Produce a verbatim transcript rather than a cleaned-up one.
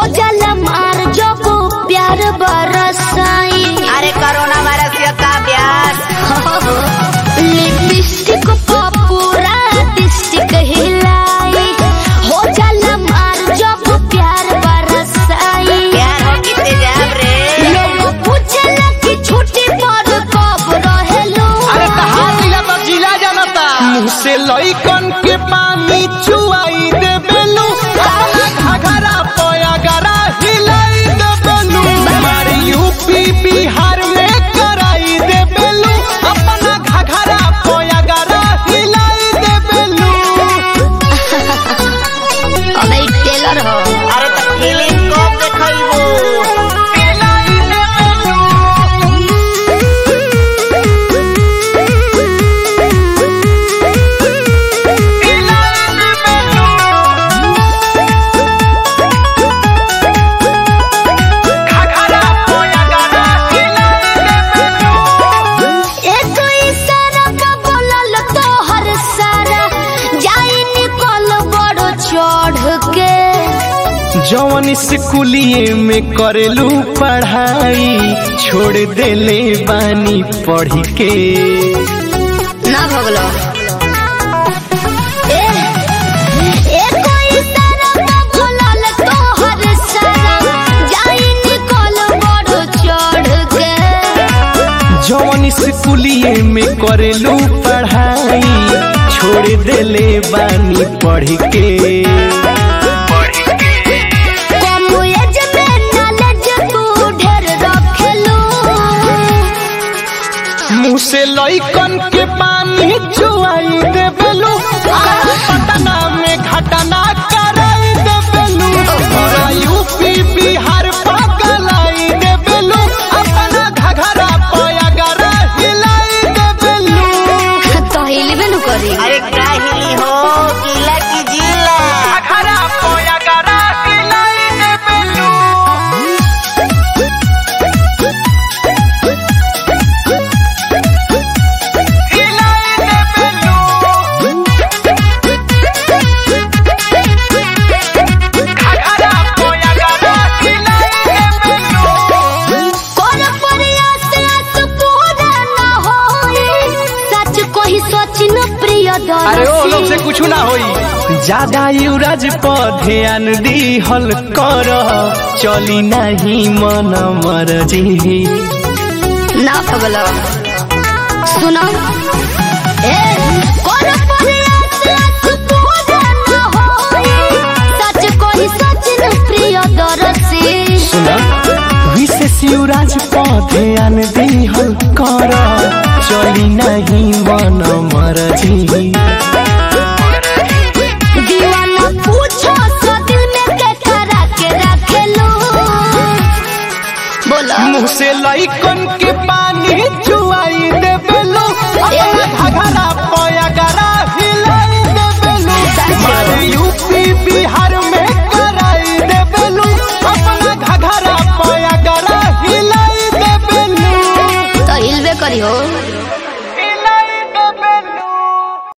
हो जाला मार जो को प्यार बरसाई। अरे कोरोना वायरस का प्यास लिपस्टिक को पूरा डिस्टिक हिलाई, हो जाला मार जो को प्यार बरसाई। प्यार हो कितने जाब रे लोग पूछला कि छुट्टी पर कब रहेलो। अरे कहा दिला तो जिला जनता मुँह से लइकन के पानी चुआई दे बेलू, घघरा पोया गरा हिलाई दे बेलू, हमारे यूपी बिहार में कराई दे बेलू, अपना घघरा पोया गरा हिलाई दे बेलू। अबे टेलर हो। अरे तो फिल्म कब देखइबो हिलाई दे बेलू। जवन स्कूलिए में करेलू पढ़ाई छोड़ देले बानी पढ़ के ना भगलो ए ए कोई तरह भोलल तो हर सारा जाई निकल बड़ चढ़ के। जवन स्कूलिए में करेलू पढ़ाई छोड़ देले बानी पढ़ के मुँह से लइकन के पानी चुआई दे बेलू, पटना में घटना कराई दे बेलू, पूरा यूपी बिहार पगलाई दे बेलू, अपना घघरा पोया गरा हिलाई दे बेलू। तो हिलबे न करी। अरे काहिली हो किला की जिला घघरा पोया गरा हिलाई दे बेलू। अरे ओ लोग से कुछ ना होई, ज्यादा युवराज पर ध्यान दी हल कर, चली नहीं मन मरजी ना भगलो सुनो ए कोन प्रयास पूरा न होई, सच कोई सच न प्रियदर्शी। सुना विशेष युवराज पर ध्यान दी हल कर, चली नहीं मन मरजी। दीवाना पूछो सो दिल में के करा के रखेलो। बोलो मुँह से लइकन